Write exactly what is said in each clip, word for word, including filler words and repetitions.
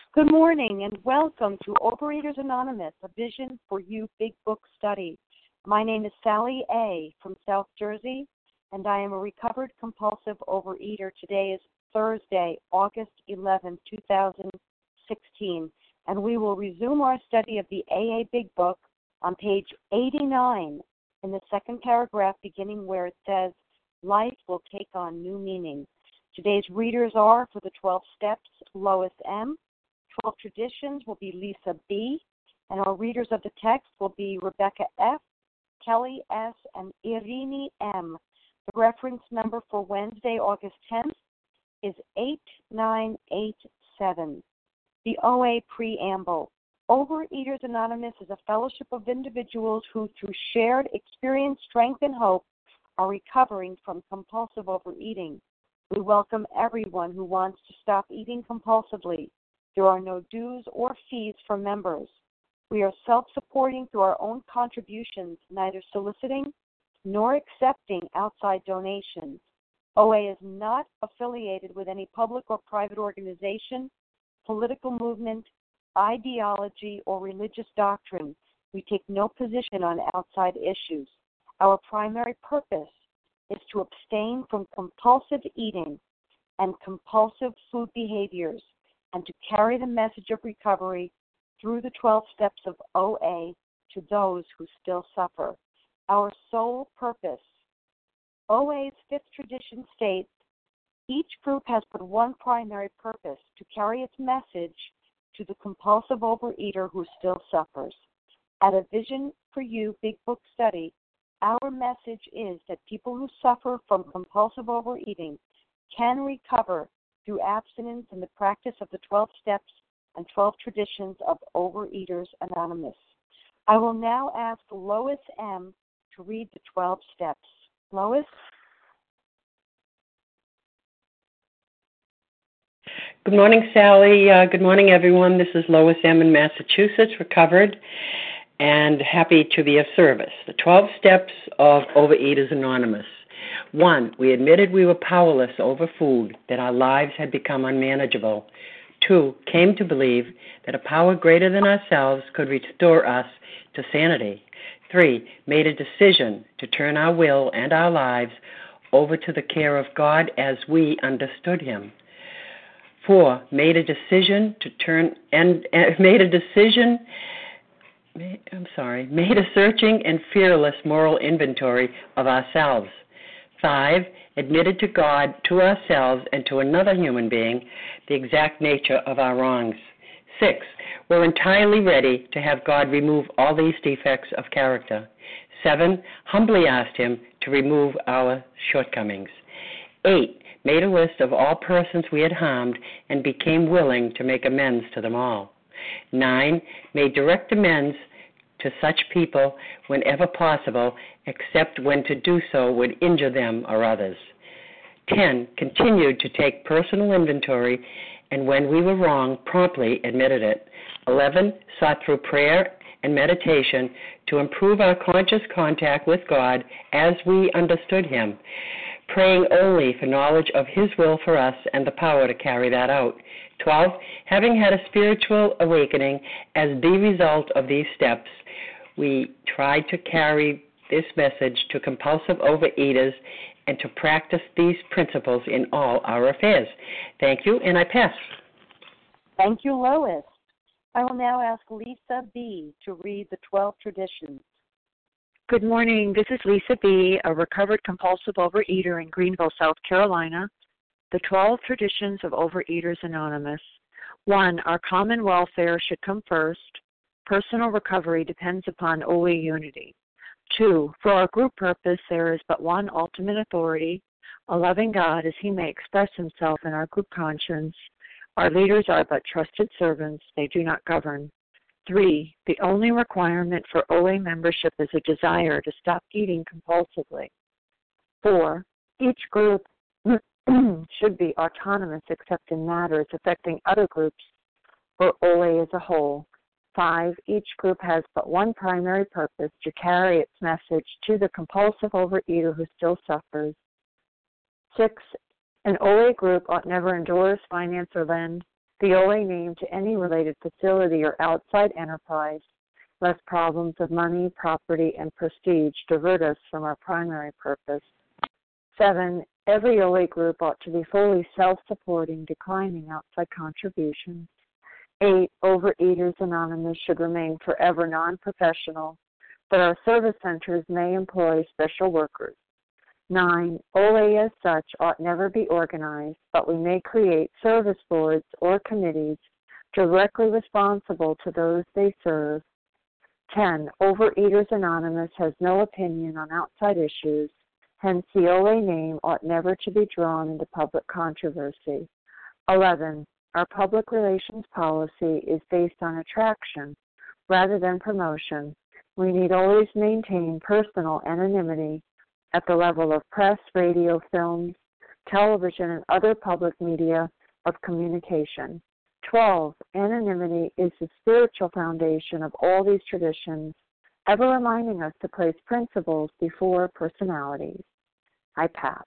Good morning and welcome to Overeaters Anonymous, a Vision for You Big Book Study. My name is Sally A. from South Jersey, and I am a recovered compulsive overeater. Today is Thursday, August eleventh, twenty sixteen, and we will resume our study of the A A Big Book on page eighty-nine in the second paragraph, beginning where it says, "Life will take on new meaning." Today's readers are, for the twelve steps, Lois M., twelve traditions will be Lisa B., and our readers of the text will be Rebecca F., Kelly S., and Irini M. The reference number for Wednesday, August tenth is eight nine eight seven. The O A Preamble. Overeaters Anonymous is a fellowship of individuals who, through shared experience, strength, and hope, are recovering from compulsive overeating. We welcome everyone who wants to stop eating compulsively. There are no dues or fees for members. We are self-supporting through our own contributions, neither soliciting nor accepting outside donations. O A is not affiliated with any public or private organization, political movement, ideology, or religious doctrine. We take no position on outside issues. Our primary purpose is to abstain from compulsive eating and compulsive food behaviors, and to carry the message of recovery through the twelve steps of O A to those who still suffer. Our sole purpose. O A's fifth tradition states, each group has but one primary purpose, to carry its message to the compulsive overeater who still suffers. At a Vision for You Big Book Study, our message is that people who suffer from compulsive overeating can recover through abstinence and the practice of the twelve steps and twelve traditions of Overeaters Anonymous. I will now ask Lois M. to read the twelve steps. Lois? Good morning, Sally. Uh, good morning, everyone. This is Lois M. in Massachusetts, recovered, and happy to be of service. The twelve steps of Overeaters Anonymous. One, we admitted we were powerless over food, that our lives had become unmanageable. Two, came to believe that a power greater than ourselves could restore us to sanity. Three, made a decision to turn our will and our lives over to the care of God as we understood Him. Four, made a decision to turn and uh, made a decision. I'm sorry, made a searching and fearless moral inventory of ourselves. Five, admitted to God, to ourselves, and to another human being the exact nature of our wrongs. Six, we're entirely ready to have God remove all these defects of character. Seven, humbly asked Him to remove our shortcomings. Eight, made a list of all persons we had harmed and became willing to make amends to them all. Nine, made direct amends to such people whenever possible, except when to do so would injure them or others. Ten, continued to take personal inventory, and when we were wrong, promptly admitted it. Eleven, sought through prayer and meditation to improve our conscious contact with God as we understood Him, praying only for knowledge of His will for us and the power to carry that out. Twelve, having had a spiritual awakening as the result of these steps, we tried to carry this message to compulsive overeaters and to practice these principles in all our affairs. Thank you, and I pass. Thank you, Lois. I will now ask Lisa B. to read the twelve traditions. Good morning. This is Lisa B., a recovered compulsive overeater in Greenville, South Carolina. The twelve traditions of Overeaters Anonymous. One, our common welfare should come first. Personal recovery depends upon O A unity. Two, for our group purpose, there is but one ultimate authority, a loving God as He may express Himself in our group conscience. Our leaders are but trusted servants. They do not govern. Three, the only requirement for O A membership is a desire to stop eating compulsively. Four, each group should be autonomous except in matters affecting other groups or O A as a whole. Five, each group has but one primary purpose, to carry its message to the compulsive overeater who still suffers. Six, an O A group ought never endorse, finance, or lend the O A name to any related facility or outside enterprise, lest problems of money, property, and prestige divert us from our primary purpose. Seven, every O A group ought to be fully self-supporting, declining outside contributions. Eight, Overeaters Anonymous should remain forever non-professional, but our service centers may employ special workers. Nine, O A as such ought never be organized, but we may create service boards or committees directly responsible to those they serve. Ten, Overeaters Anonymous has no opinion on outside issues, hence the O A name ought never to be drawn into public controversy. Eleven, our public relations policy is based on attraction rather than promotion. We need always maintain personal anonymity at the level of press, radio, films, television, and other public media of communication. Twelve, anonymity is the spiritual foundation of all these traditions, ever reminding us to place principles before personalities. I pass.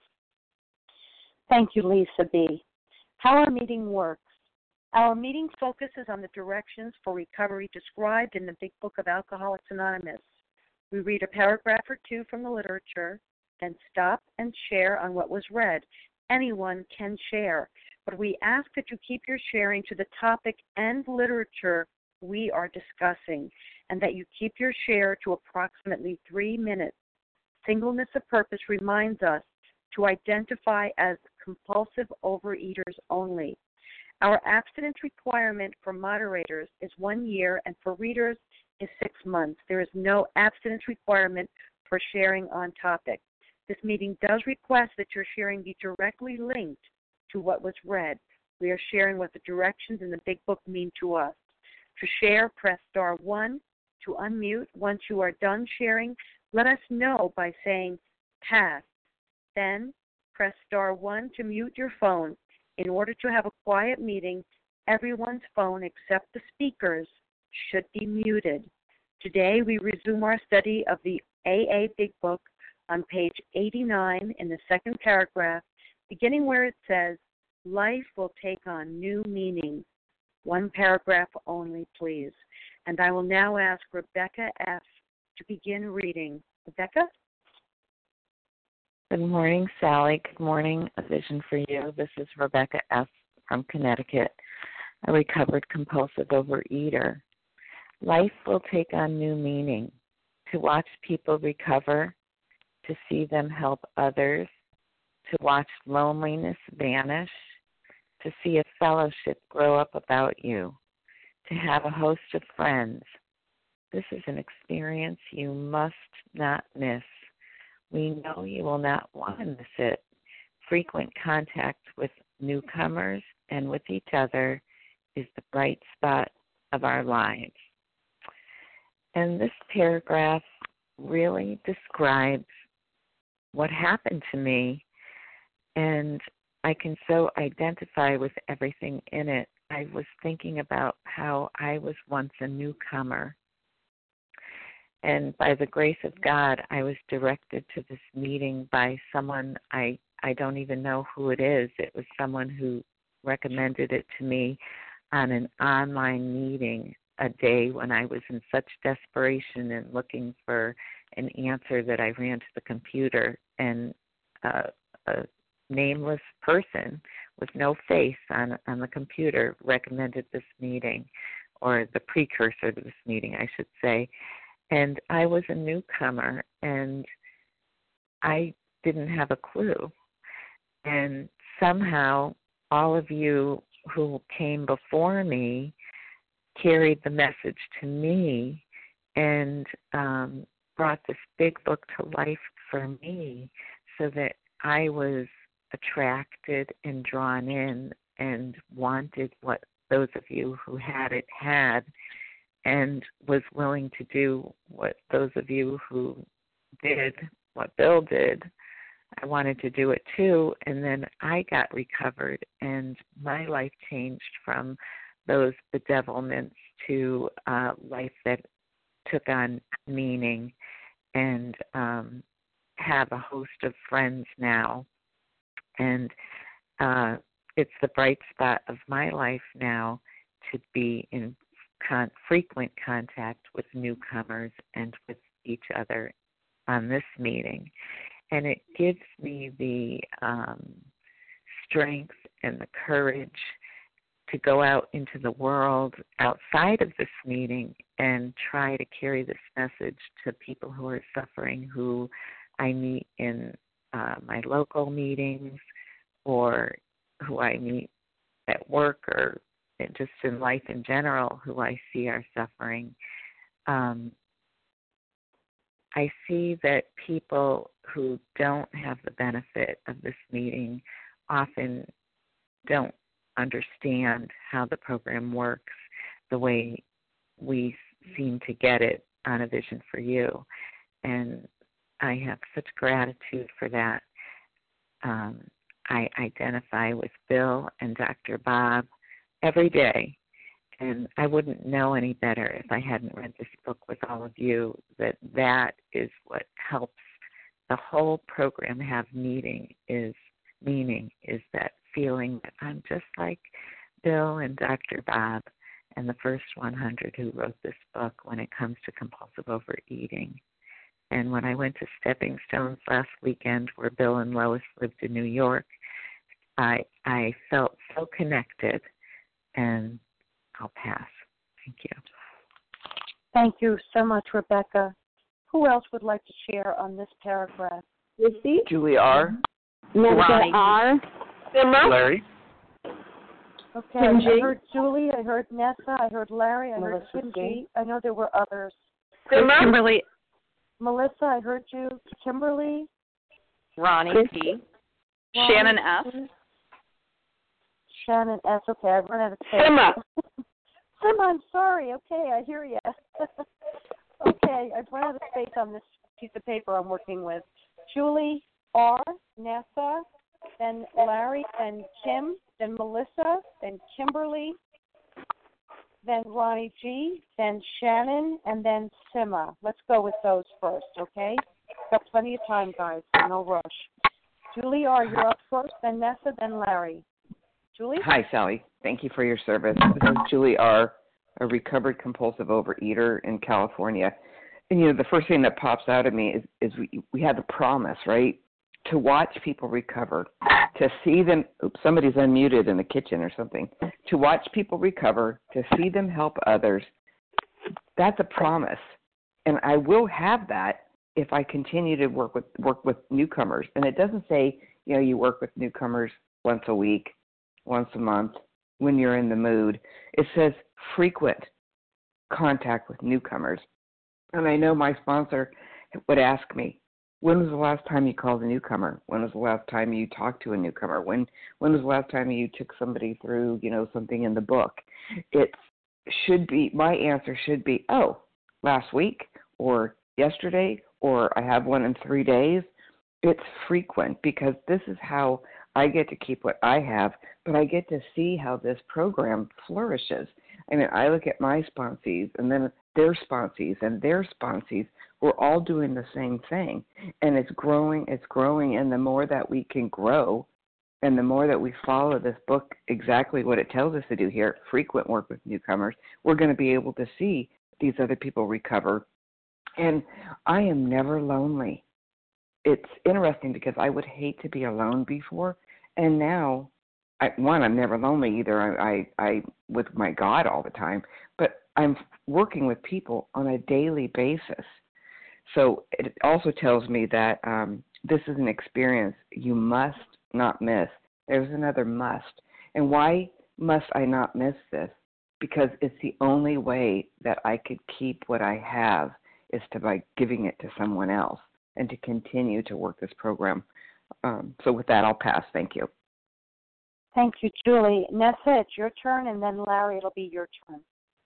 Thank you, Lisa B. How our meeting works. Our meeting focuses on the directions for recovery described in the Big Book of Alcoholics Anonymous. We read a paragraph or two from the literature, then stop and share on what was read. Anyone can share, but we ask that you keep your sharing to the topic and literature we are discussing, and that you keep your share to approximately three minutes. Singleness of purpose reminds us to identify as compulsive overeaters only. Our abstinence requirement for moderators is one year, and for readers is six months. There is no abstinence requirement for sharing on topic. This meeting does request that your sharing be directly linked to what was read. We are sharing what the directions in the Big Book mean to us. To share, press star one. To unmute, once you are done sharing, let us know by saying pass. Then press star one to mute your phone. In order to have a quiet meeting, everyone's phone except the speaker's should be muted. Today we resume our study of the A A Big Book on page eighty-nine in the second paragraph, beginning where it says, life will take on new meaning. One paragraph only, please. And I will now ask Rebecca F. to begin reading. Rebecca? Good morning, Sally. Good morning, A Vision for You. This is Rebecca F. from Connecticut, a recovered compulsive overeater. Life will take on new meaning. To watch people recover, to see them help others, to watch loneliness vanish, to see a fellowship grow up about you, to have a host of friends. This is an experience you must not miss. We know you will not want to miss it. Frequent contact with newcomers and with each other is the bright spot of our lives. And this paragraph really describes what happened to me, and I can so identify with everything in it. I was thinking about how I was once a newcomer, and by the grace of God, I was directed to this meeting by someone I, I don't even know who it is. It was someone who recommended it to me on an online meeting a day when I was in such desperation and looking for an answer that I ran to the computer, and uh, a nameless person with no face on, on the computer recommended this meeting, or the precursor to this meeting, I should say. And I was a newcomer, and I didn't have a clue. And somehow all of you who came before me carried the message to me and um, brought this big book to life for me, so that I was attracted and drawn in and wanted what those of you who had it had, and was willing to do what those of you who did what Bill did. I wanted to do it too, and then I got recovered, and my life changed from those bedevilments to uh, life that took on meaning, and um, have a host of friends now. And uh, it's the bright spot of my life now to be in con- frequent contact with newcomers and with each other on this meeting. And it gives me the um, strength and the courage to go out into the world outside of this meeting and try to carry this message to people who are suffering, who I meet in uh, my local meetings or who I meet at work or just in life in general, who I see are suffering. Um, I see that people who don't have the benefit of this meeting often don't understand how the program works the way we seem to get it on A Vision for You. And I have such gratitude for that. Um, I identify with Bill and Doctor Bob every day, and I wouldn't know any better if I hadn't read this book with all of you, that that is what helps the whole program have meaning is meaning is that feeling that I'm just like Bill and Doctor Bob and the first one hundred who wrote this book when it comes to compulsive overeating. And when I went to Stepping Stones last weekend, where Bill and Lois lived in New York, I I felt so connected, and I'll pass. Thank you. Thank you so much, Rebecca. Who else would like to share on this paragraph? Lucy? Julie R. Nessa R. Larry. Okay, Kim I G. heard Julie, I heard Nessa, I heard Larry, I Melissa heard Kim G. G. I know there were others. Kimberly. Melissa, I heard you. Kimberly. Ronnie Chris. P. Ronnie, Shannon F. Shannon S. Okay, I've run out of space. Simma. Simma, I'm sorry. Okay, I hear you. Okay, I've run out of space on this piece of paper I'm working with. Julie R. Nessa, then Larry, then Kim, then Melissa, then Kimberly, then Ronnie G, then Shannon, and then Simma. Let's go with those first, okay? Got plenty of time, guys, so no rush. Julie R., you're up first, then Nessa, then Larry. Julie? Hi, Sally. Thank you for your service. This is Julie R., a recovered compulsive overeater in California. And, you know, the first thing that pops out at me is, is we, we had the promise, right, to watch people recover, to see them, oops, somebody's unmuted in the kitchen or something, to watch people recover, to see them help others. That's a promise. And I will have that if I continue to work with work with newcomers. And it doesn't say, you know, you work with newcomers once a week, once a month, when you're in the mood. It says frequent contact with newcomers. And I know my sponsor would ask me, when was the last time you called a newcomer? When was the last time you talked to a newcomer? When when was the last time you took somebody through, you know, something in the book? It should be, my answer should be, oh, last week or yesterday, or I have one in three days. It's frequent because this is how I get to keep what I have, but I get to see how this program flourishes. I mean, I look at my sponsees and then their sponsees and their sponsees. We're all doing the same thing, and it's growing, it's growing, and the more that we can grow and the more that we follow this book, exactly what it tells us to do here, frequent work with newcomers, we're going to be able to see these other people recover. And I am never lonely. It's interesting because I would hate to be alone before, and now, I, one, I'm never lonely either. I, I, I with my God all the time, but I'm working with people on a daily basis. So it also tells me that um, this is an experience you must not miss. There's another must. And why must I not miss this? Because it's the only way that I could keep what I have is to by giving it to someone else and to continue to work this program. Um, so with that, I'll pass. Thank you. Thank you, Julie. Nessa, it's your turn, and then Larry, it'll be your turn.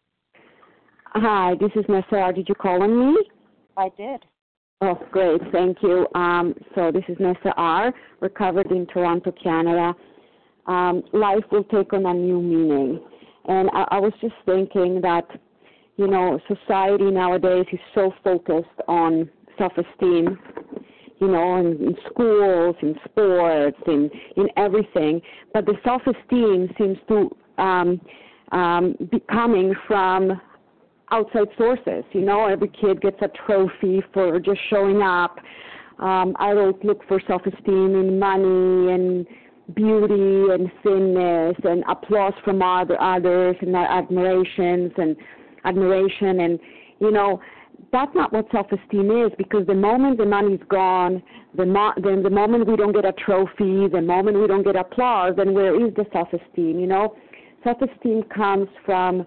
Hi, this is Nessa. Did you call on me? I did. Oh, great. Thank you. Um, so this is Nessa R., recovered in Toronto, Canada. Um, life will take on a new meaning. And I, I was just thinking that, you know, society nowadays is so focused on self-esteem you know, in, in schools, in sports, in, in everything. But the self-esteem seems to um, um, be coming from outside sources. You know, every kid gets a trophy for just showing up. Um, I don't look for self-esteem in money and beauty and thinness and applause from other others and admirations and admiration. And, you know, that's not what self-esteem is, because the moment the money's gone, the mo- then the moment we don't get a trophy, the moment we don't get applause, then where is the self-esteem, you know? Self-esteem comes from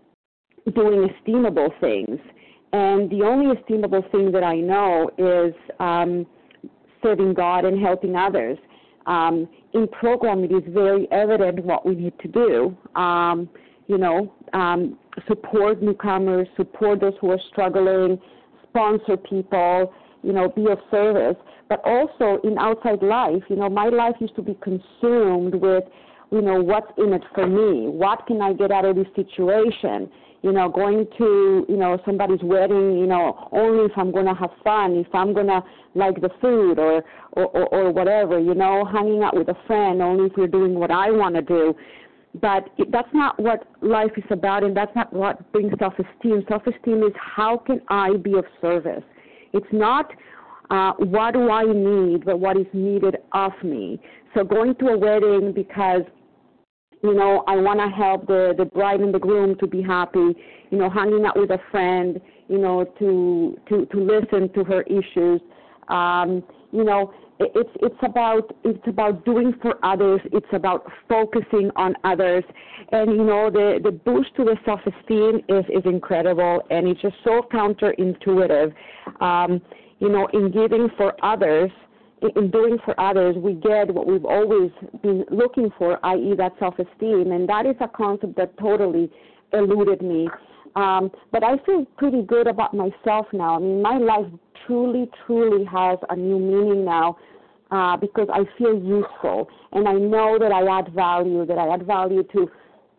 doing esteemable things. And the only esteemable thing that I know is um, serving God and helping others. Um, in program, it is very evident what we need to do. Um, you know, um, support newcomers, support those who are struggling, sponsor people, you know, be of service. But also in outside life, you know, my life used to be consumed with, you know, what's in it for me? What can I get out of this situation? You know, going to, you know, somebody's wedding, you know, only if I'm going to have fun, if I'm going to like the food or, or, or, or whatever, you know, hanging out with a friend only if you're doing what I want to do. But it, that's not what life is about, and that's not what brings self-esteem. Self-esteem is how can I be of service? It's not uh, what do I need, but what is needed of me. So going to a wedding because, you know, I want to help the, the bride and the groom to be happy, you know, hanging out with a friend, you know, to to, to listen to her issues. Um, you know, it, it's it's about it's about doing for others. It's about focusing on others. And, you know, the, the boost to the self-esteem is, is incredible, and it's just so counterintuitive. Um, you know, in giving for others, in doing for others, we get what we've always been looking for, that is that self-esteem, and that is a concept that totally eluded me. Um, but I feel pretty good about myself now. I mean, my life truly, truly has a new meaning now uh, because I feel useful, and I know that I add value, that I add value to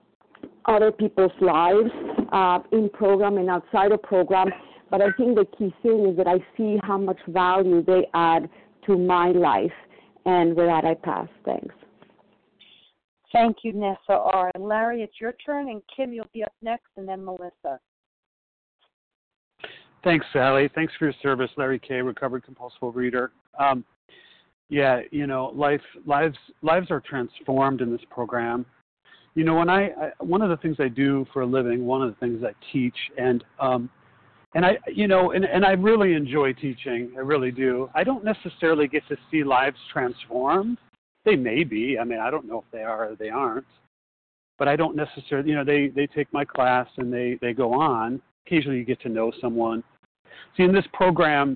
other people's lives uh, in program and outside of program. But I think the key thing is that I see how much value they add to my life. And with that, I pass. Thanks. Thank you, Nessa R. And Larry, it's your turn, and Kim, you'll be up next, and then Melissa. Thanks, Sally. Thanks for your service, Larry K., recovered compulsive overeater. Um, yeah, you know, life, lives, lives are transformed in this program. You know, when I, I one of the things I do for a living, one of the things I teach, and um, And I, you know, and, and I really enjoy teaching. I really do. I don't necessarily get to see lives transformed. They may be. I mean, I don't know if they are or they aren't. But I don't necessarily, you know, they, they take my class and they, they go on. Occasionally you get to know someone. See, in this program,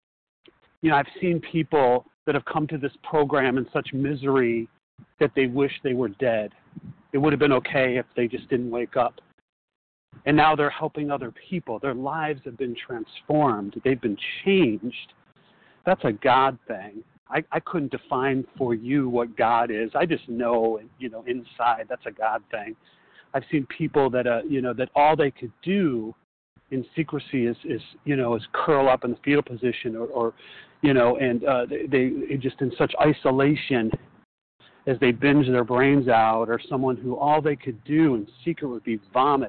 you know, I've seen people that have come to this program in such misery that they wish they were dead. It would have been okay if they just didn't wake up. And now they're helping other people. Their lives have been transformed. They've been changed. That's a God thing. I, I couldn't define for you what God is. I just know, you know, inside that's a God thing. I've seen people that, uh, you know, that all they could do in secrecy is, is you know, is curl up in the fetal position or, or you know, and uh, they, they just in such isolation as they binge their brains out, or someone who all they could do in secret would be vomit,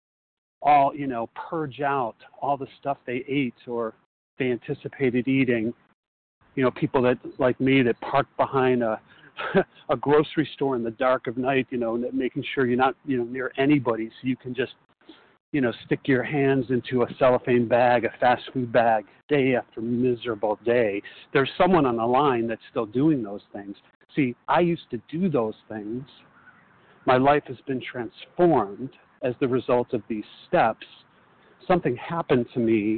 all, you know, purge out all the stuff they ate or they anticipated eating. You know, people that, like me, that park behind a a grocery store in the dark of night, you know, making sure you're not, you know, near anybody so you can just, you know, stick your hands into a cellophane bag, a fast food bag, day after miserable day. There's someone on the line that's still doing those things. See, I used to do those things. My life has been transformed as the result of these steps. Something happened to me.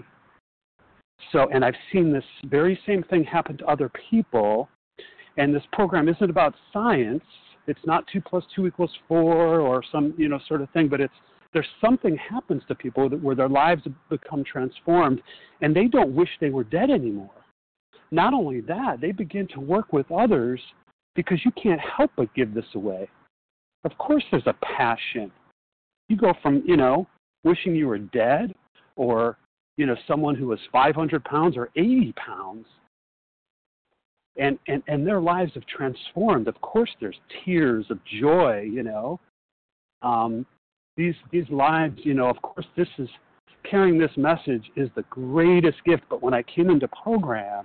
So, and I've seen this very same thing happen to other people. And this program isn't about science. It's not two plus two equals four or some, you know, sort of thing, but it's, there's something happens to people that, where their lives become transformed and they don't wish they were dead anymore. Not only that, they begin to work with others because you can't help but give this away. Of course there's a passion. You go from, you know, wishing you were dead or, you know, someone who was five hundred pounds or eighty pounds. and, and, and their lives have transformed. Of course, there's tears of joy, you know. Um, these these lives, you know, of course, this is, carrying this message is the greatest gift. But when I came into program,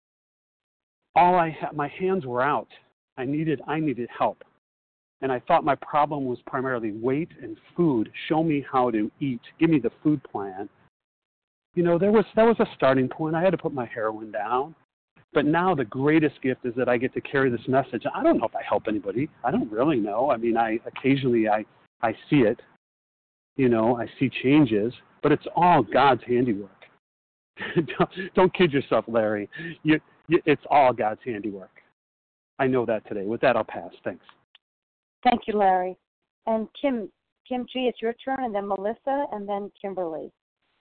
all I had, my hands were out. I needed I needed help. And I thought my problem was primarily weight and food. Show me how to eat. Give me the food plan. You know, there was that was a starting point. I had to put my heroin down. But now the greatest gift is that I get to carry this message. I don't know if I help anybody. I don't really know. I mean, I occasionally I, I see it. You know, I see changes. But it's all God's handiwork. don't, don't kid yourself, Larry. You, you, it's all God's handiwork. I know that today. With that, I'll pass. Thanks. Thank you, Larry. And Kim, Kim G., it's your turn, and then Melissa, and then Kimberly.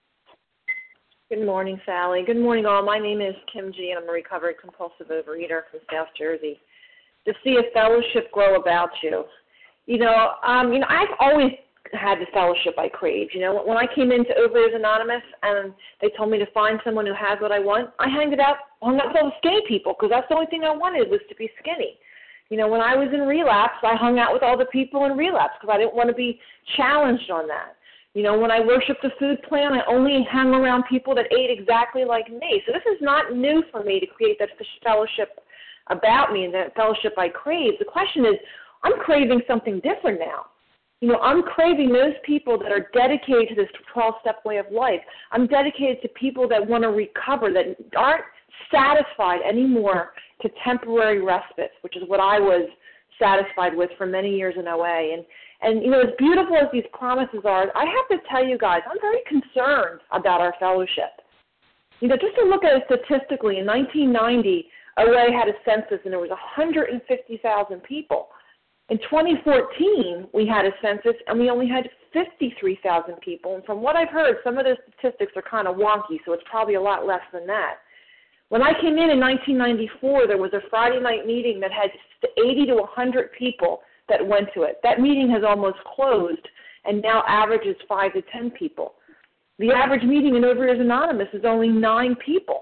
Good morning, Sally. Good morning, all. My name is Kim G., and I'm a recovered compulsive overeater from South Jersey. To see a fellowship grow about you. You know, um, you know, I've always had the fellowship I craved. You know, when I came into Overeaters Anonymous and they told me to find someone who has what I want, I hung it out, hung out with all the skinny people because that's the only thing I wanted was to be skinny. You know, when I was in relapse, I hung out with all the people in relapse because I didn't want to be challenged on that. You know, when I worshiped the food plan, I only hung around people that ate exactly like me. So this is not new for me to create that fellowship about me and that fellowship I crave. The question is, I'm craving something different now. You know, I'm craving those people that are dedicated to this twelve-step way of life. I'm dedicated to people that want to recover, that aren't satisfied anymore to temporary respite, which is what I was satisfied with for many years in O A. And, and you know, as beautiful as these promises are, I have to tell you guys, I'm very concerned about our fellowship. You know, just to look at it statistically, in nineteen ninety, O A had a census and there was one hundred fifty thousand people. In twenty fourteen, we had a census, and we only had fifty-three thousand people. And from what I've heard, some of those statistics are kind of wonky, so it's probably a lot less than that. When I came in in nineteen ninety-four, there was a Friday night meeting that had eighty to one hundred people that went to it. That meeting has almost closed, and now averages five to ten people. The average meeting in Overeaters Anonymous is only nine people.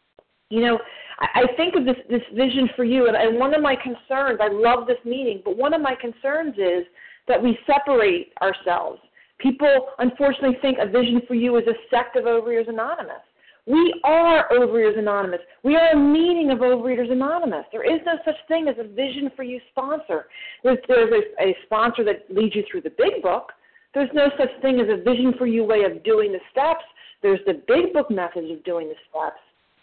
You know, I think of this, this vision for you, and, and one of my concerns, I love this meeting, but one of my concerns is that we separate ourselves. People, unfortunately, think a vision for you is a sect of Overeaters Anonymous. We are Overeaters Anonymous. We are a meeting of Overeaters Anonymous. There is no such thing as a vision for you sponsor. There's, there's a, a sponsor that leads you through the big book. There's no such thing as a vision for you way of doing the steps. There's the big book method of doing the steps.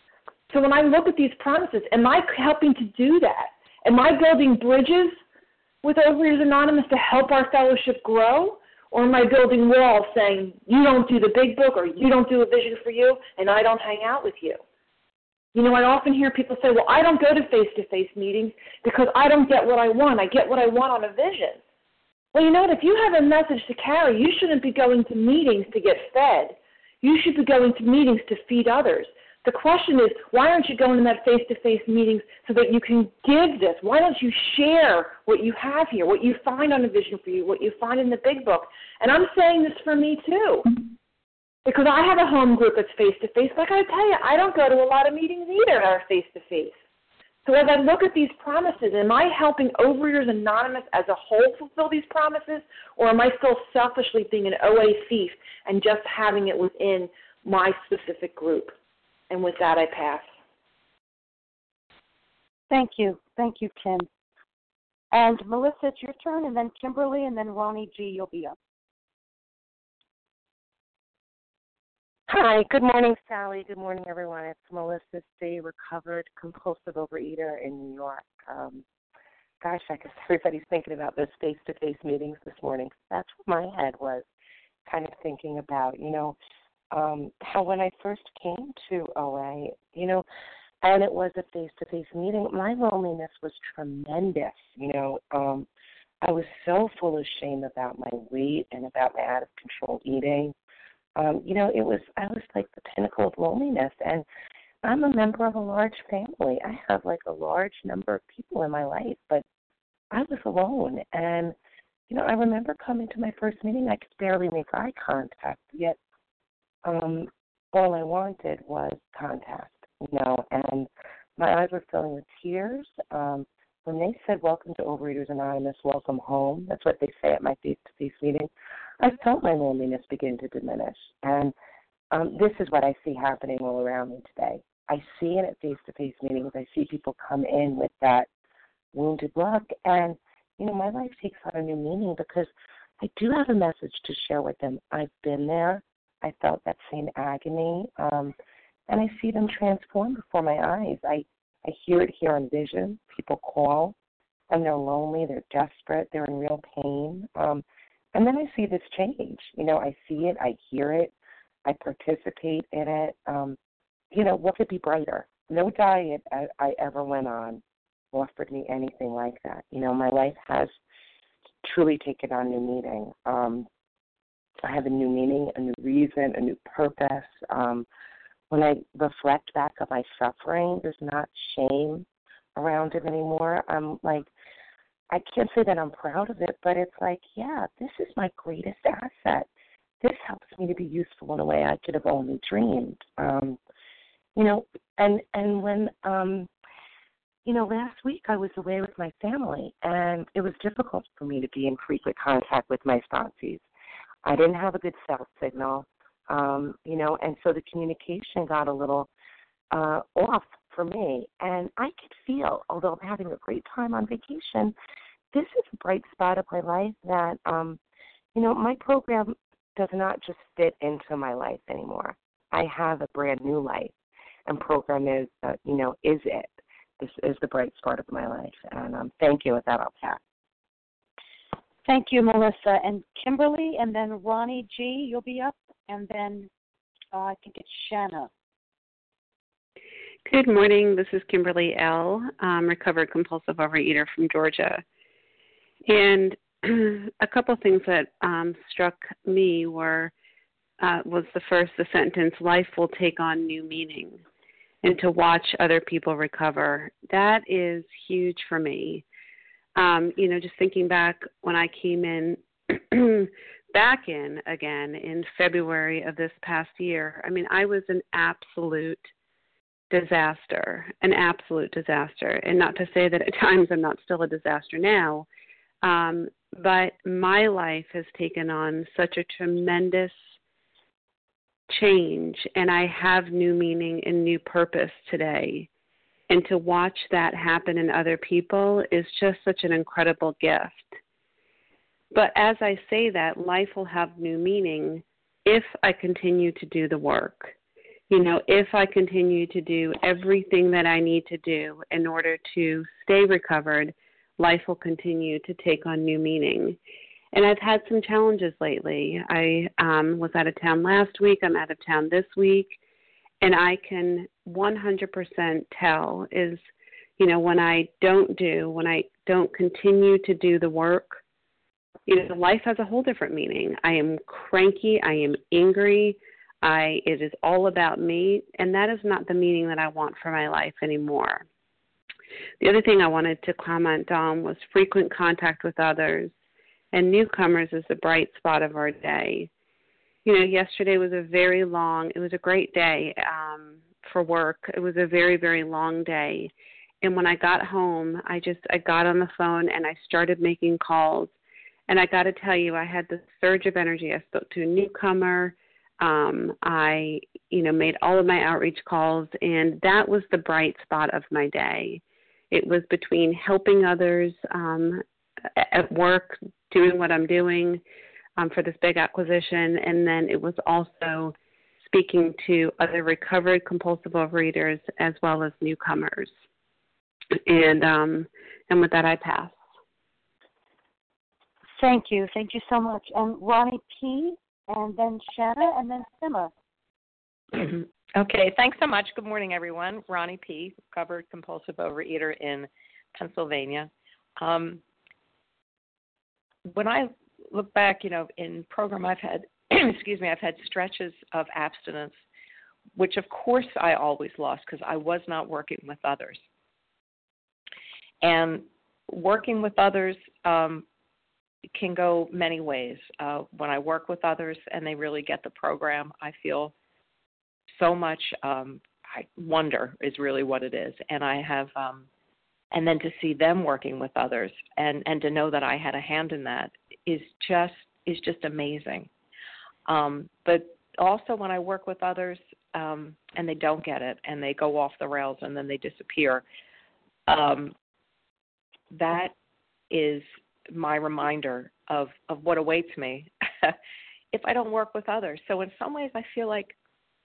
So when I look at these promises, am I helping to do that? Am I building bridges with Overeaters Anonymous to help our fellowship grow? Or am I building walls saying, you don't do the big book or you don't do a vision for you and I don't hang out with you? You know, I often hear people say, well, I don't go to face-to-face meetings because I don't get what I want. I get what I want on a vision. Well, you know what? If you have a message to carry, you shouldn't be going to meetings to get fed. You should be going to meetings to feed others. The question is, why aren't you going to that face-to-face meetings so that you can give this? Why don't you share what you have here, what you find on a vision for you, what you find in the big book? And I'm saying this for me, too, because I have a home group that's face-to-face. But I got to tell you, I don't go to a lot of meetings either that are face-to-face. So as I look at these promises, am I helping Overeaters Anonymous as a whole fulfill these promises, or am I still selfishly being an O A thief and just having it within my specific group? And with that, I pass. Thank you. Thank you, Kim. And Melissa, it's your turn, and then Kimberly, and then Ronnie G., you'll be up. Hi, good morning, Sally. Good morning, everyone. It's Melissa C., recovered compulsive overeater in New York. Um, gosh, I guess everybody's thinking about those face-to-face meetings this morning. That's what my head was kind of thinking about, you know, Um, how when I first came to O A, you know, and it was a face-to-face meeting, my loneliness was tremendous, you know. Um, I was so full of shame about my weight and about my out-of-control eating. Um, you know, it was, I was like the pinnacle of loneliness, and I'm a member of a large family. I have like a large number of people in my life, but I was alone. And, you know, I remember coming to my first meeting, I could barely make eye contact, yet Um, all I wanted was contact, you know, and my eyes were filling with tears. Um, when they said, "Welcome to Overeaters Anonymous, welcome home," that's what they say at my face-to-face meeting, I felt my loneliness begin to diminish. And um, this is what I see happening all around me today. I see it at face-to-face meetings. I see people come in with that wounded look, and, you know, my life takes on a new meaning because I do have a message to share with them. I've been there. I felt that same agony, um, and I see them transform before my eyes. I, I hear it here on vision. People call, and they're lonely. They're desperate. They're in real pain. Um, and then I see this change. You know, I see it. I hear it. I participate in it. Um, you know, what could be brighter? No diet I, I ever went on offered me anything like that. You know, my life has truly taken on new meaning. Um, I have a new meaning, a new reason, a new purpose. Um, when I reflect back on my suffering, there's not shame around it anymore. I'm like, I can't say that I'm proud of it, but it's like, yeah, this is my greatest asset. This helps me to be useful in a way I could have only dreamed. Um, you know, and and when, um, you know, last week I was away with my family, and it was difficult for me to be in frequent contact with my sponsees. I didn't have a good cell signal, um, you know, and so the communication got a little uh, off for me. And I could feel, although I'm having a great time on vacation, this is a bright spot of my life that, um, you know, my program does not just fit into my life anymore. I have a brand new life, and program is, uh, you know, is it. This is the bright spot of my life. And um, thank you. With that, I'll pass. Thank you, Melissa. And Kimberly, and then Ronnie G., you'll be up, and then uh, I think it's Shanna. Good morning. This is Kimberly L., um, recovered compulsive overeater from Georgia. And a couple things that um, struck me were uh, was the first, the sentence, life will take on new meaning, and to watch other people recover. That is huge for me. Um, you know, just thinking back when I came in, back in again in February of this past year, I mean, I was an absolute disaster, an absolute disaster. And not to say that at times I'm not still a disaster now, um, but my life has taken on such a tremendous change, and I have new meaning and new purpose today. And to watch that happen in other people is just such an incredible gift. But as I say that, life will have new meaning if I continue to do the work. You know, if I continue to do everything that I need to do in order to stay recovered, life will continue to take on new meaning. And I've had some challenges lately. I um, was out of town last week. I'm out of town this week. And I can one hundred percent tell is, you know, when I don't do, when I don't continue to do the work, you know, life has a whole different meaning. I am cranky. I am angry. I, it is all about me. And that is not the meaning that I want for my life anymore. The other thing I wanted to comment on was frequent contact with others. And newcomers is the bright spot of our day. You know, yesterday was a very long, it was a great day um, for work. It was a very, very long day. And when I got home, I just, I got on the phone and I started making calls. And I got to tell you, I had this surge of energy. I spoke to a newcomer. Um, I, you know, made all of my outreach calls, and that was the bright spot of my day. It was between helping others um, at work, doing what I'm doing, Um, for this big acquisition, and then it was also speaking to other recovered compulsive overeaters as well as newcomers. And um, and with that, I pass. Thank you. Thank you so much. And Ronnie P., and then Shanna, and then Sima. Okay, thanks so much. Good morning, everyone. Ronnie P., recovered compulsive overeater in Pennsylvania. Um, when I look back, you know, in program I've had, excuse me, I've had stretches of abstinence, which of course I always lost because I was not working with others. And working with others um, can go many ways. Uh, when I work with others and they really get the program, I feel so much um, I wonder is really what it is. And I have, um, and then to see them working with others and, and to know that I had a hand in that is just, is just amazing. Um, but also when I work with others um, and they don't get it and they go off the rails and then they disappear, um, that is my reminder of, of what awaits me if I don't work with others. So in some ways I feel like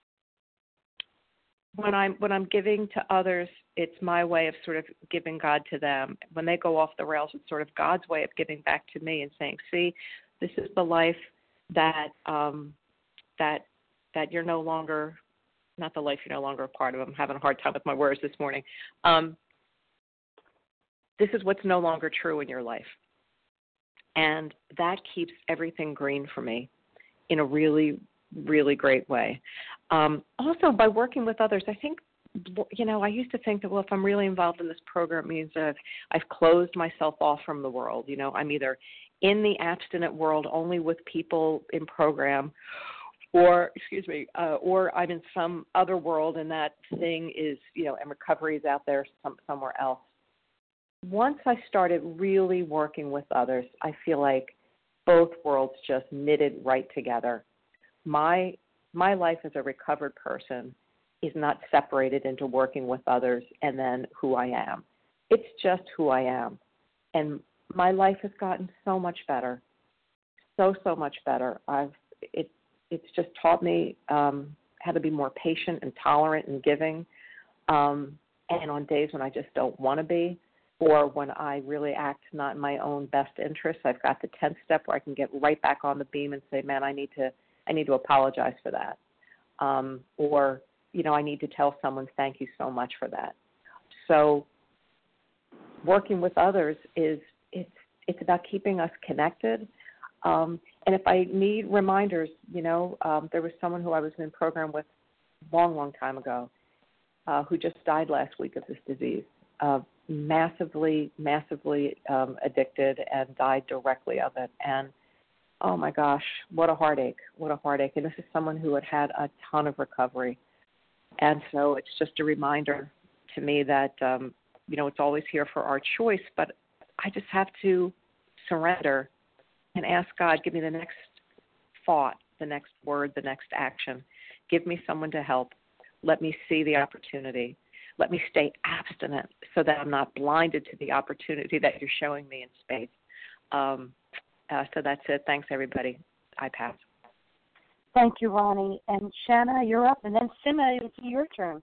when I'm when I'm giving to others, it's my way of sort of giving God to them. When they go off the rails, it's sort of God's way of giving back to me and saying, see, this is the life that um, that that you're no longer, not the life you're no longer a part of. I'm having a hard time with my words this morning. Um, this is what's no longer true in your life. And that keeps everything green for me in a really, really great way. Um, also, by working with others, I think, you know, I used to think that, well, if I'm really involved in this program, it means that I've, I've closed myself off from the world. You know, I'm either in the abstinent world only with people in program, or, excuse me, uh, or I'm in some other world and that thing is, you know, and recovery is out there some, somewhere else. Once I started really working with others, I feel like both worlds just knitted right together. My my life as a recovered person is not separated into working with others and then who I am. It's just who I am. And my life has gotten so much better, so, so much better. I've it it's just taught me um, how to be more patient and tolerant and giving. Um, and on days when I just don't want to be, or when I really act not in my own best interest, I've got the tenth step where I can get right back on the beam and say, man, I need to I need to apologize for that. Um, or, you know, I need to tell someone thank you so much for that. So working with others is it's it's about keeping us connected. Um, and if I need reminders, you know, um, there was someone who I was in program with a long, long time ago uh, who just died last week of this disease. Uh, massively, massively um, addicted and died directly of it. And, oh, my gosh, what a heartache, what a heartache. And this is someone who had had a ton of recovery. And so it's just a reminder to me that, um, you know, it's always here for our choice, but I just have to surrender and ask God, give me the next thought, the next word, the next action. Give me someone to help. Let me see the opportunity. Let me stay abstinent so that I'm not blinded to the opportunity that you're showing me in space. Um, uh, so that's it. Thanks, everybody. I pass. Thank you, Ronnie. And Shanna, you're up. And then Sima, it's your turn.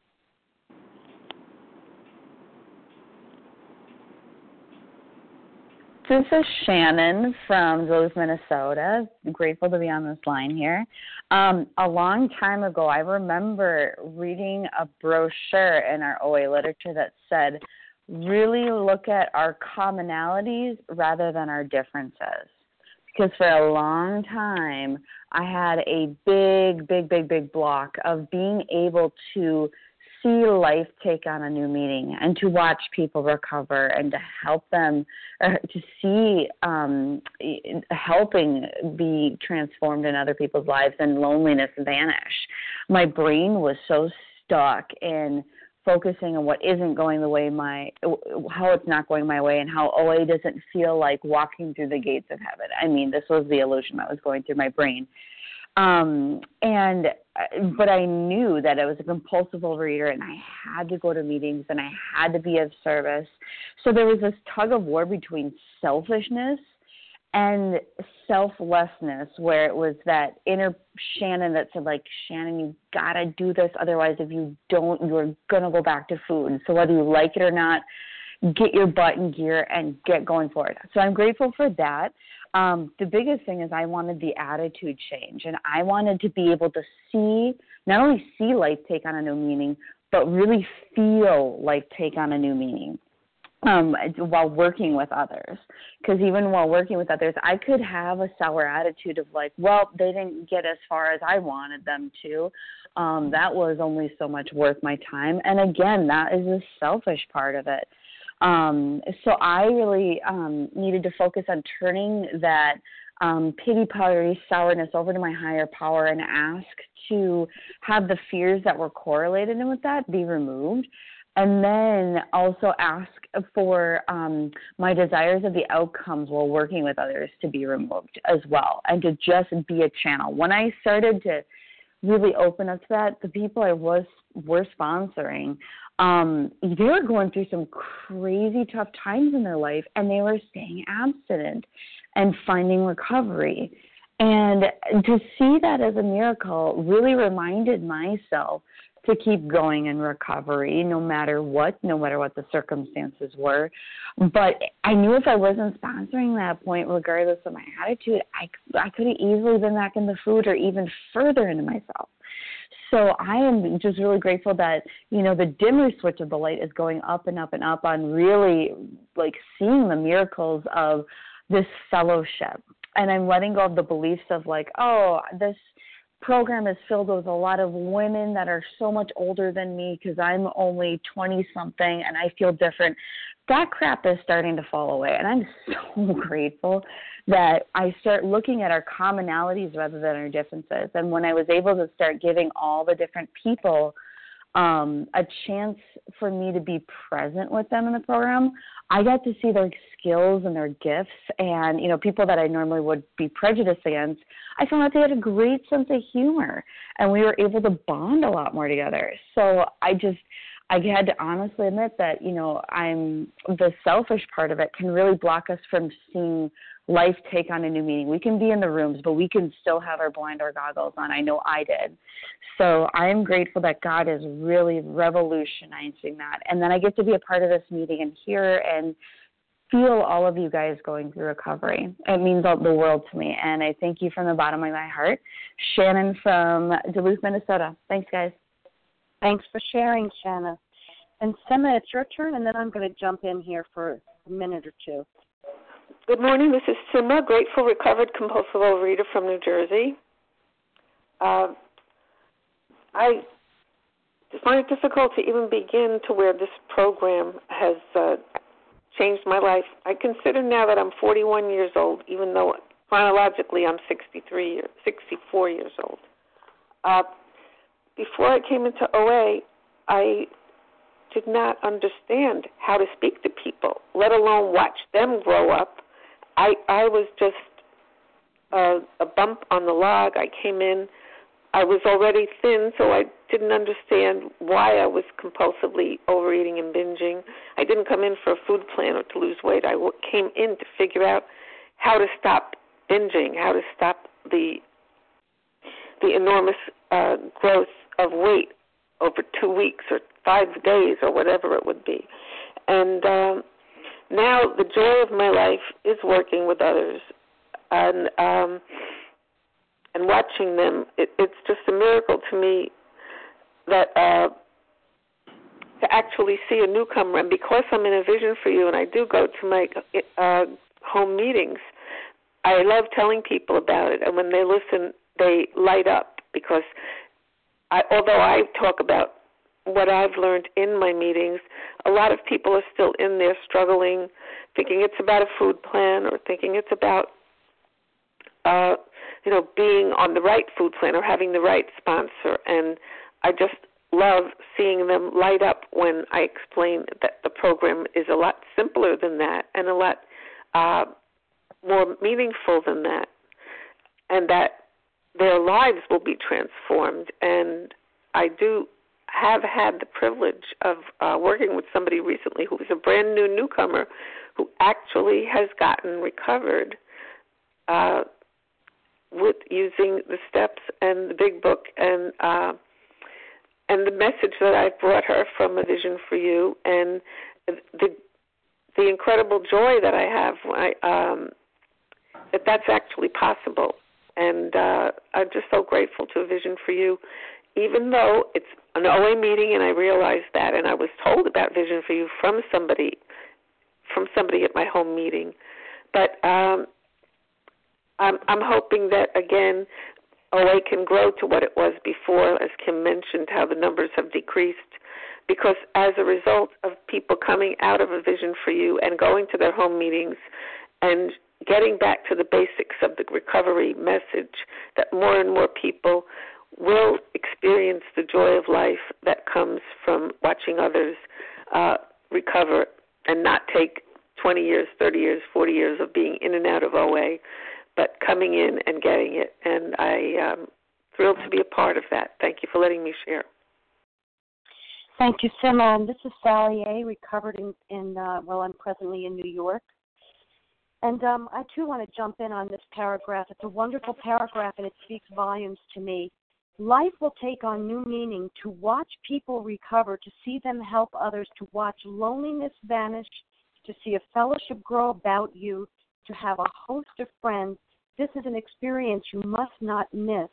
This is Shannon from Rose, Minnesota. I'm grateful to be on this line here. Um, a long time ago, I remember reading a brochure in our O A literature that said, really look at our commonalities rather than our differences. Because for a long time, I had a big, big, big, big block of being able to see life take on a new meaning and to watch people recover and to help them, or to see um, helping be transformed in other people's lives and loneliness vanish. My brain was so stuck in focusing on what isn't going the way my, how it's not going my way, and how O A doesn't feel like walking through the gates of heaven. I mean, this was the illusion that was going through my brain. Um, and, but I knew that I was a compulsive overeater and I had to go to meetings and I had to be of service. So there was this tug of war between selfishness and selflessness, where it was that inner Shannon that said, like, Shannon, you gotta do this. Otherwise, if you don't, you're gonna go back to food. So whether you like it or not, get your butt in gear and get going for it. So I'm grateful for that. Um, the biggest thing is I wanted the attitude change, and I wanted to be able to see, not only see life take on a new meaning, but really feel life take on a new meaning um, while working with others. Because even while working with others, I could have a sour attitude of like, well, they didn't get as far as I wanted them to. Um, that was only so much worth my time. And again, that is the selfish part of it. Um, so I really um, needed to focus on turning that um, pity party, sourness over to my higher power and ask to have the fears that were correlated with that be removed. And then also ask for um, my desires of the outcomes while working with others to be removed as well, and to just be a channel. When I started to really open up to that, the people I was were sponsoring, um, they were going through some crazy tough times in their life, and they were staying abstinent and finding recovery. And to see that as a miracle really reminded myself to keep going in recovery, no matter what, no matter what the circumstances were. But I knew if I wasn't sponsoring that point, regardless of my attitude, I, I could have easily been back in the food or even further into myself. So I am just really grateful that, you know, the dimmer switch of the light is going up and up and up on really, like, seeing the miracles of this fellowship. And I'm letting go of the beliefs of, like, oh, this program is filled with a lot of women that are so much older than me because I'm only twenty-something and I feel different. That crap is starting to fall away, and I'm so grateful that I start looking at our commonalities rather than our differences. And when I was able to start giving all the different people um, a chance for me to be present with them in the program, I got to see their skills and their gifts, and, you know, people that I normally would be prejudiced against, I found out they had a great sense of humor, and we were able to bond a lot more together. So I just, I had to honestly admit that, you know, I'm, the selfish part of it can really block us from seeing life take on a new meaning. We can be in the rooms, but we can still have our blind or goggles on. I know I did. So I am grateful that God is really revolutionizing that. And then I get to be a part of this meeting and hear and feel all of you guys going through recovery. It means all the world to me. And I thank you from the bottom of my heart. Shannon from Duluth, Minnesota. Thanks, guys. Thanks for sharing, Shanna. And Sema, it's your turn, and then I'm going to jump in here for a minute or two. Good morning. This is Sima, grateful, recovered, compulsive overeater from New Jersey. Uh, I find it difficult to even begin to where this program has uh, changed my life. I consider now that I'm forty-one years old, even though chronologically I'm sixty-three, years, sixty-four years old. Uh, before I came into O A, I did not understand how to speak to people, let alone watch them grow up. I I was just a, a bump on the log. I came in, I was already thin, so I didn't understand why I was compulsively overeating and binging. I didn't come in for a food plan or to lose weight. I came in to figure out how to stop binging, how to stop the the enormous uh, growth of weight over two weeks or five days or whatever it would be. And um, now the joy of my life is working with others and um, and watching them. It, it's just a miracle to me that uh, to actually see a newcomer. And because I'm in a Vision for You and I do go to my uh, home meetings, I love telling people about it. And when they listen, they light up because I, although I talk about what I've learned in my meetings, a lot of people are still in there struggling, thinking it's about a food plan or thinking it's about, uh, you know, being on the right food plan or having the right sponsor. And I just love seeing them light up when I explain that the program is a lot simpler than that and a lot uh, more meaningful than that, and that their lives will be transformed. And I do have had the privilege of uh, working with somebody recently who was a brand new newcomer who actually has gotten recovered uh, with using the steps and the big book and uh, and the message that I brought her from A Vision for You, and the the incredible joy that I have when I, um, that that's actually possible. And uh, I'm just so grateful to A Vision for You, even though it's an O A meeting, and I realized that, and I was told about Vision for You from somebody, from somebody at my home meeting. But um, I'm, I'm hoping that, again, O A can grow to what it was before, as Kim mentioned, how the numbers have decreased, because as a result of people coming out of A Vision for You and going to their home meetings and getting back to the basics of the recovery message, that more and more people will experience the joy of life that comes from watching others uh, recover and not take twenty years, thirty years, forty years of being in and out of O A, but coming in and getting it. And I am thrilled to be a part of that. Thank you for letting me share. Thank you, Simone. This is Sally A., recovered in, in uh, well, I'm presently in New York. And um, I, too, want to jump in on this paragraph. It's a wonderful paragraph, and it speaks volumes to me. Life will take on new meaning to watch people recover, to see them help others, to watch loneliness vanish, to see a fellowship grow about you, to have a host of friends. This is an experience you must not miss.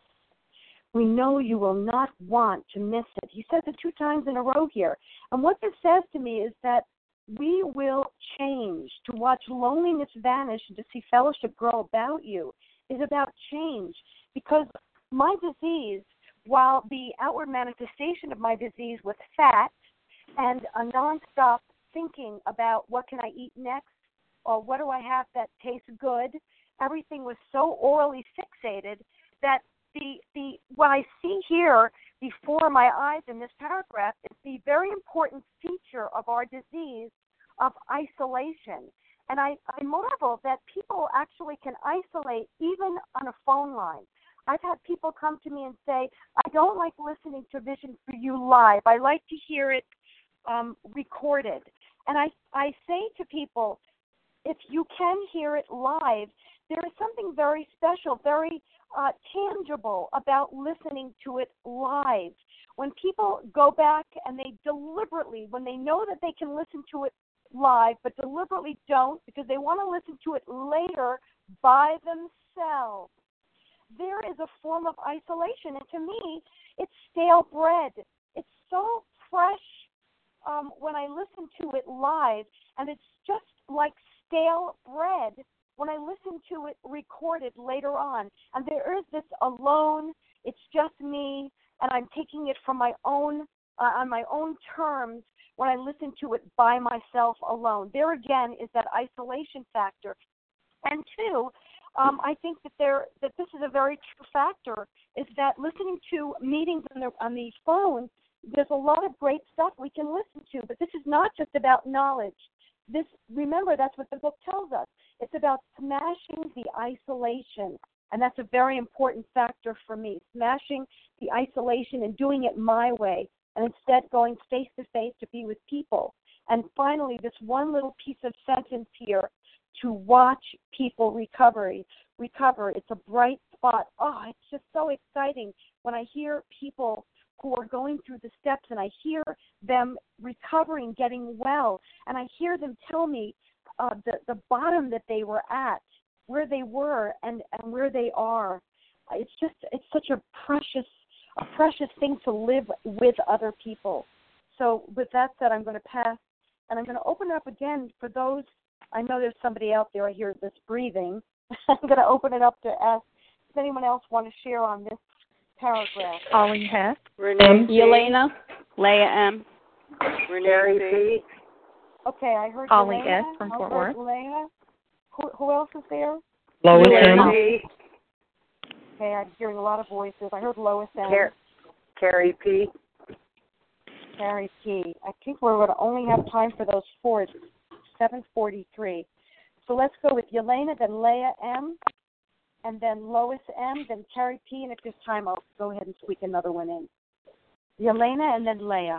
We know you will not want to miss it. He says it two times in a row here. And what this says to me is that we will change. To watch loneliness vanish and to see fellowship grow about you is about change. Because my disease, while the outward manifestation of my disease was fat and a nonstop thinking about what can I eat next or what do I have that tastes good, everything was so orally fixated that The, the what I see here before my eyes in this paragraph is the very important feature of our disease of isolation. And I, I marvel that people actually can isolate even on a phone line. I've had people come to me and say, I don't like listening to Vision for You live. I like to hear it um, recorded. And I, I say to people, if you can hear it live, there is something very special, very uh, tangible about listening to it live. When people go back and they deliberately, when they know that they can listen to it live, but deliberately don't because they want to listen to it later by themselves, there is a form of isolation. And to me, it's stale bread. It's so fresh um, when I listen to it live, and it's just like stale bread when I listen to it recorded later on. And there is this alone, it's just me, and I'm taking it from my own, uh, on my own terms when I listen to it by myself alone. There again is that isolation factor. And two, um, I think that there that this is a very true factor, is that listening to meetings on the, on the phone, there's a lot of great stuff we can listen to, but this is not just about knowledge. This, remember, that's what the book tells us. It's about smashing the isolation, and that's a very important factor for me, smashing the isolation and doing it my way, and instead going face-to-face to be with people. And finally, this one little piece of sentence here, to watch people recovery, recover. It's a bright spot. Oh, it's just so exciting when I hear people who are going through the steps, and I hear them recovering, getting well, and I hear them tell me uh, the, the bottom that they were at, where they were, and, and where they are. It's just, it's such a precious, a precious thing to live with other people. So with that said, I'm going to pass, and I'm going to open it up again for those. I know there's somebody out there, I hear this breathing. I'm going to open it up to ask, does anyone else want to share on this paragraph? Holly Hess. Renee. Yelena. Leah M. Renee C. Okay, I heard Holly Yelena. S. from I Fort heard Worth. Leah. Who, who else is there? Lois M. Okay, I'm hearing a lot of voices. I heard Lois M. Car- Carrie P. Carrie P. I think we're going to only have time for those four. It's seven forty-three. So let's go with Yelena, then Leah M., and then Lois M., then Carrie P., and at this time I'll go ahead and squeak another one in. Yelena and then Leah.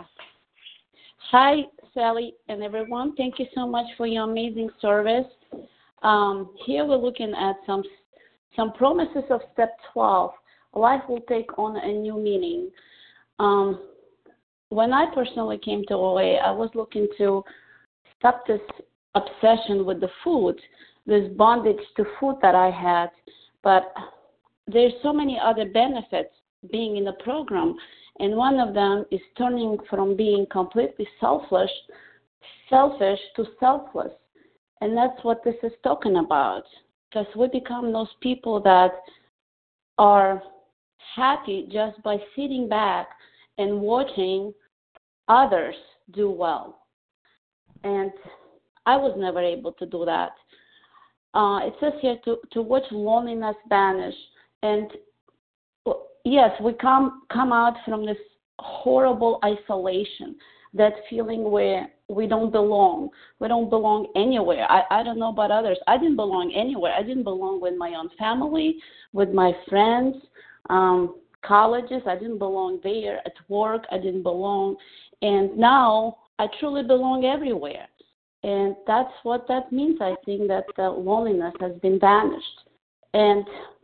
Hi, Sally and everyone. Thank you so much for your amazing service. Um, here we're looking at some some promises of step twelve. Life will take on a new meaning. Um, when I personally came to O A, I was looking to stop this obsession with the food, this bondage to food that I had. But there's so many other benefits being in the program, and one of them is turning from being completely selfish, selfish to selfless. And that's what this is talking about, because we become those people that are happy just by sitting back and watching others do well. And I was never able to do that. uh, it says here to, to watch loneliness banish. And yes, we come come out from this horrible isolation, that feeling where we don't belong. We don't belong anywhere. I, I don't know about others. I didn't belong anywhere. I didn't belong with my own family, with my friends, um, colleges. I didn't belong there. At work, I didn't belong. And now I truly belong everywhere. And that's what that means. I think that the loneliness has been banished. And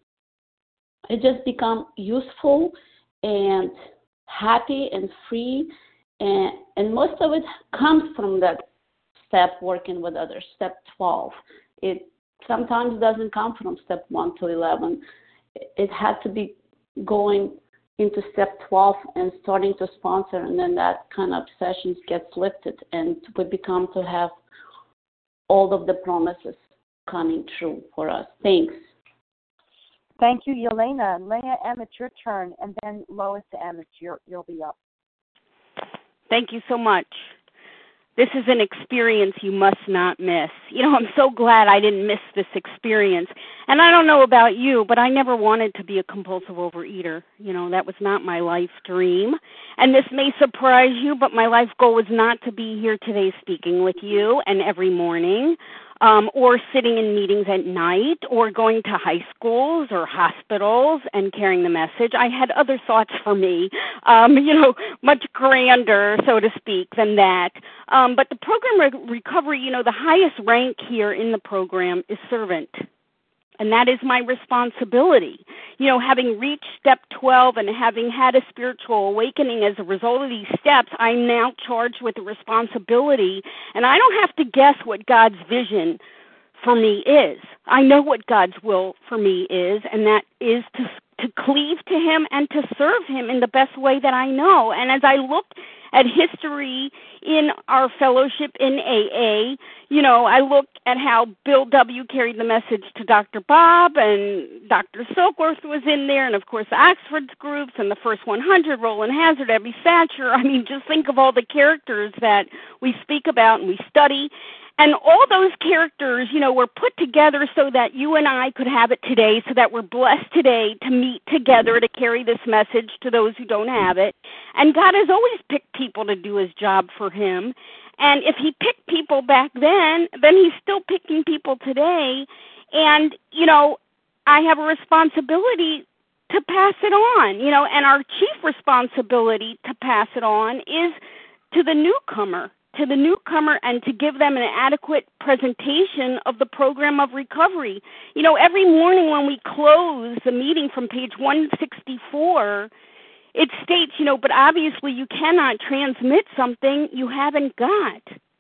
it just become useful and happy and free. And, and most of it comes from that step, working with others, step twelve. It sometimes doesn't come from step one to eleven. It had to be going into step twelve and starting to sponsor, and then that kind of sessions gets lifted, and we become to have all of the promises coming true for us. Thanks. Thank you, Yelena. Leah M., it's your turn, and then Lois M., it's your, you'll be up. Thank you so much. This is an experience you must not miss. You know, I'm so glad I didn't miss this experience. And I don't know about you, but I never wanted to be a compulsive overeater. You know, that was not my life dream. And this may surprise you, but my life goal was not to be here today speaking with you and every morning, um, or sitting in meetings at night, or going to high schools or hospitals and carrying the message. I had other thoughts for me, um, you know, much grander, so to speak, than that. Um, but the program re- recovery, you know, the highest rank here in the program is servant. And that is my responsibility. You know, having reached step twelve and having had a spiritual awakening as a result of these steps, I'm now charged with the responsibility, and I don't have to guess what God's vision for me is. I know what God's will for me is, and that is to to cleave to Him and to serve Him in the best way that I know. And as I look at history in our fellowship in A A, you know, I look at how Bill W. carried the message to Doctor Bob, and Doctor Silkworth was in there, and of course the Oxford's groups, and the First one hundred, Roland Hazard, Ebby Satcher. I mean, just think of all the characters that we speak about and we study. And all those characters, you know, were put together so that you and I could have it today, so that we're blessed today to meet together to carry this message to those who don't have it. And God has always picked people to do His job for Him. And if He picked people back then, then He's still picking people today. And, you know, I have a responsibility to pass it on, you know, and our chief responsibility to pass it on is to the newcomer. to the newcomer and to give them an adequate presentation of the program of recovery. You know, every morning when we close the meeting from page one sixty-four, it states, you know, but obviously you cannot transmit something you haven't got.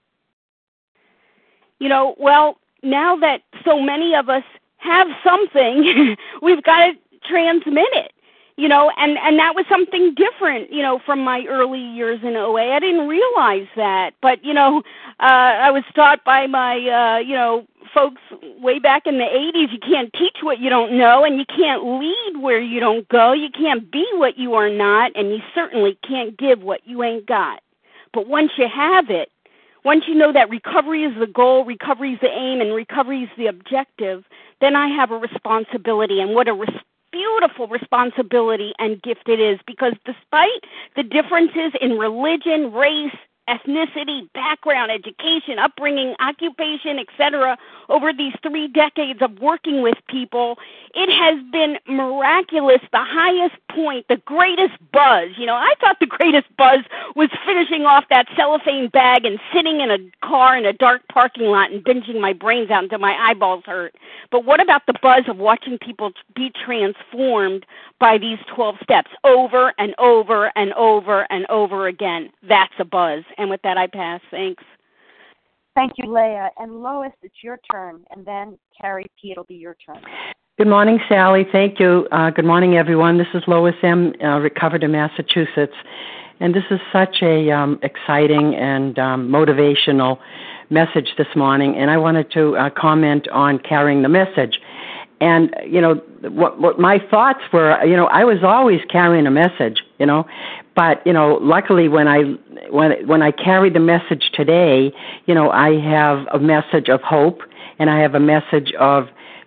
You know, well, now that so many of us have something, we've got to transmit it. You know, and, and that was something different, you know, from my early years in O A. I didn't realize that. But, you know, uh, I was taught by my, uh, you know, folks way back in the eighties, you can't teach what you don't know, and you can't lead where you don't go. You can't be what you are not, and you certainly can't give what you ain't got. But once you have it, once you know that recovery is the goal, recovery is the aim, and recovery is the objective, then I have a responsibility, and what a responsibility. Beautiful responsibility and gift it is, because despite the differences in religion, race, ethnicity, background, education, upbringing, occupation, et cetera, over these three decades of working with people, it has been miraculous, the highest point, the greatest buzz. You know, I thought the greatest buzz was finishing off that cellophane bag and sitting in a car in a dark parking lot and binging my brains out until my eyeballs hurt. But what about the buzz of watching people be transformed by these twelve steps over and over and over and over again? That's a buzz. And with that, I pass. Thanks. Thank you, Leah. And Lois, it's your turn. And then Carrie P., it'll be your turn. Good morning, Sally. Thank you. Uh, good morning, everyone. This is Lois M., uh, recovered in Massachusetts. And this is such a um, exciting and um, motivational message this morning. And I wanted to uh, comment on carrying the message. And, you know, what, what my thoughts were, you know, I was always carrying a message, you know, but, you know, luckily when I when when I carry the message today, you know, I have a message of hope, and I have a message of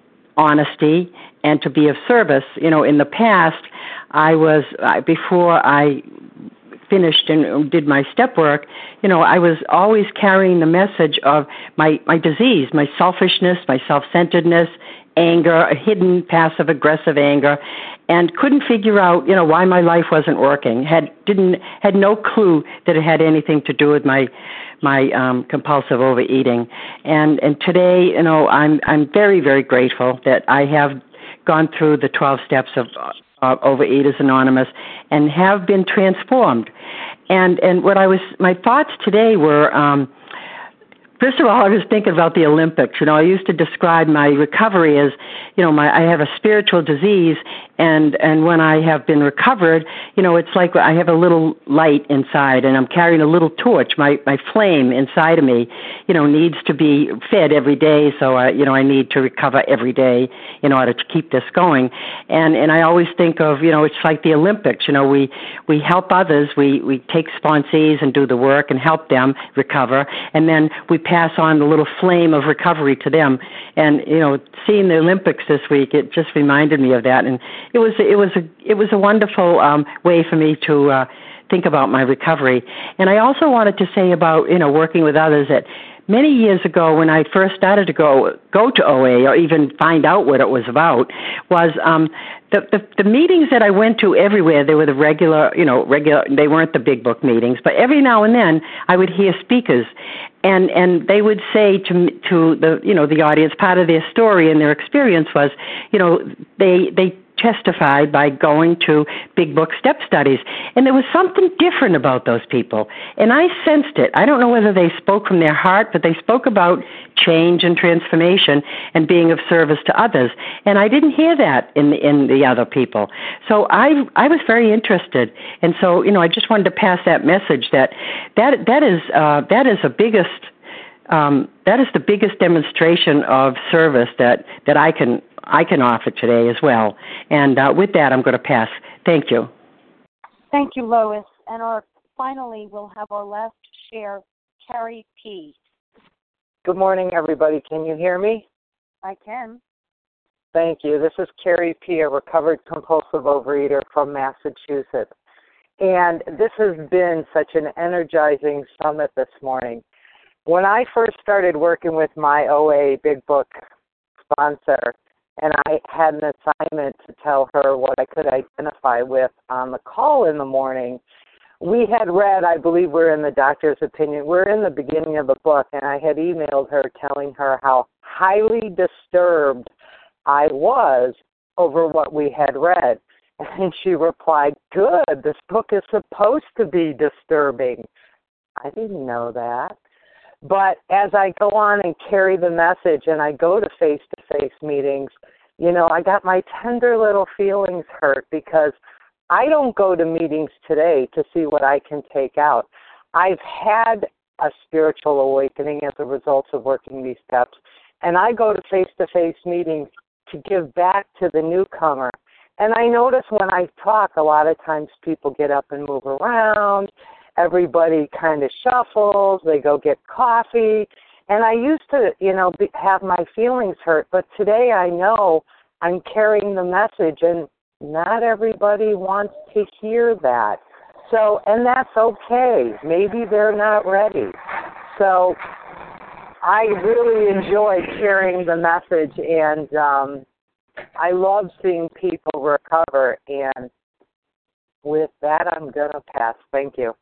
honesty and to be of service. You know, in the past, I was, before I finished and did my step work, you know, I was always carrying the message of my, my disease, my selfishness, my self-centeredness, anger, a hidden passive-aggressive anger, and couldn't figure out, you know, why my life wasn't working. Had didn't had no clue that it had anything to do with my my um, compulsive overeating. And and today, you know, I'm I'm very very grateful that I have gone through the twelve steps of uh, Overeaters Anonymous and have been transformed. And and what I was my thoughts today were. Um, First of all, I was thinking about the Olympics. You know, I used to describe my recovery as, you know, my I have a spiritual disease, and and when I have been recovered, you know, it's like I have a little light inside, and I'm carrying a little torch. My my flame inside of me, you know, needs to be fed every day. So I, you know, I need to recover every day in order to keep this going. And and I always think of, you know, it's like the Olympics. You know, we we help others, we we take sponsees and do the work and help them recover, and then we pass on the little flame of recovery to them. And you know, seeing the Olympics this week, it just reminded me of that, and it was it was a it was a wonderful um, way for me to uh, think about my recovery. And I also wanted to say about, you know, working with others that many years ago, when I first started to go go to O A or even find out what it was about, was um, the, the the meetings that I went to everywhere. They were the regular, you know, regular. They weren't the big book meetings, but every now and then I would hear speakers, and and they would say to to the you know the audience, part of their story and their experience was, you know, they they. testified by going to big book step studies. And there was something different about those people. And I sensed it. I don't know whether they spoke from their heart, but they spoke about change and transformation and being of service to others. And I didn't hear that in the, in the other people. So I I was very interested. And so, you know, I just wanted to pass that message that that that is uh, that is the biggest um, that is the biggest demonstration of service that, that I can I can offer today as well. And uh, with that, I'm going to pass. Thank you. Thank you, Lois. And our finally, we'll have our last share, Carrie P. Good morning, everybody. Can you hear me? I can. Thank you. This is Carrie P., a recovered compulsive overeater from Massachusetts. And this has been such an energizing summit this morning. When I first started working with my O A Big Book sponsor, and I had an assignment to tell her what I could identify with on the call in the morning, we had read, I believe we're in the doctor's opinion, we're in the beginning of the book, and I had emailed her telling her how highly disturbed I was over what we had read. And she replied, good, this book is supposed to be disturbing. I didn't know that. But as I go on and carry the message and I go to face-to-face meetings, you know, I got my tender little feelings hurt because I don't go to meetings today to see what I can take out. I've had a spiritual awakening as a result of working these steps, and I go to face-to-face meetings to give back to the newcomer. And I notice when I talk, a lot of times people get up and move around. Everybody kind of shuffles. They go get coffee. And I used to, you know, be, have my feelings hurt. But today I know I'm carrying the message, and not everybody wants to hear that. So, and that's okay. Maybe they're not ready. So I really enjoy carrying the message, and um, I love seeing people recover. And with that, I'm going to pass. Thank you.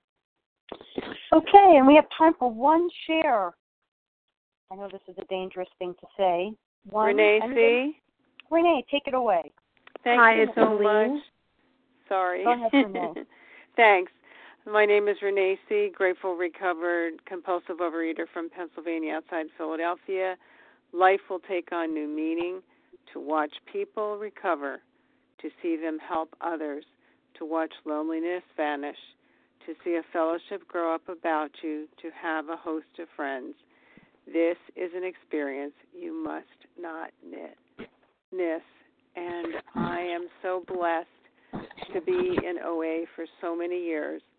Okay, and we have time for one share. I know this is a dangerous thing to say. One, Renee C. Renee, take it away. Thank Hi, you so Eileen. much. Sorry. Go ahead, Renee. Thanks. My name is Renee C., grateful, recovered, compulsive overeater from Pennsylvania outside Philadelphia. Life will take on new meaning to watch people recover, to see them help others, to watch loneliness vanish, to see a fellowship grow up about you, to have a host of friends. This is an experience you must not miss. And I am so blessed to be in O A for so many years,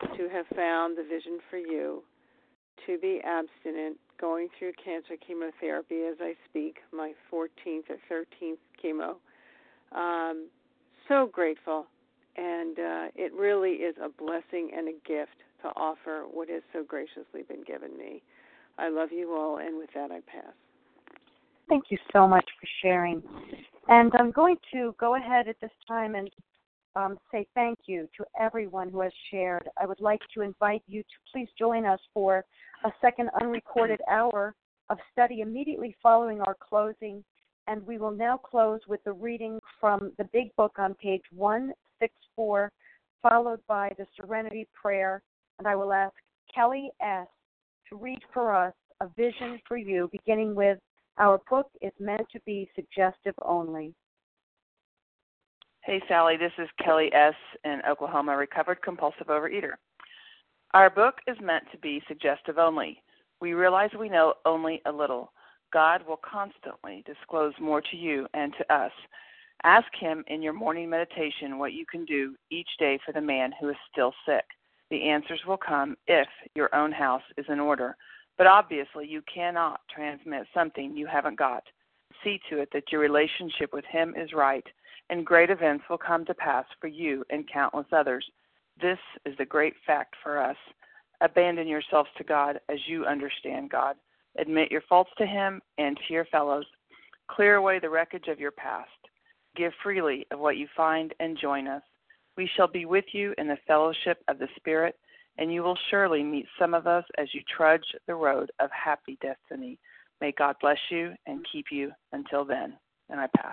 to have found the vision for you, to be abstinent, going through cancer chemotherapy as I speak, my fourteenth or thirteenth chemo. Um, so grateful, and uh, it really is a blessing and a gift to offer what has so graciously been given me. I love you all, and with that I pass. Thank you so much for sharing. And I'm going to go ahead at this time and um, say thank you to everyone who has shared. I would like to invite you to please join us for a second unrecorded hour of study immediately following our closing. And we will now close with the reading from the Big Book on page one sixty-four, followed by the Serenity Prayer. And I will ask Kelly S. to read for us a vision for you, beginning with "Our book is meant to be suggestive only." Hey, Sally, this is Kelly S. in Oklahoma, recovered compulsive overeater. Our book is meant to be suggestive only. We realize we know only a little. God will constantly disclose more to you and to us. Ask him in your morning meditation what you can do each day for the man who is still sick. The answers will come if your own house is in order. But obviously you cannot transmit something you haven't got. See to it that your relationship with him is right, and great events will come to pass for you and countless others. This is the great fact for us. Abandon yourselves to God as you understand God. Admit your faults to him and to your fellows. Clear away the wreckage of your past. Give freely of what you find and join us. We shall be with you in the fellowship of the Spirit, and you will surely meet some of us as you trudge the road of happy destiny. May God bless you and keep you until then. And I pass.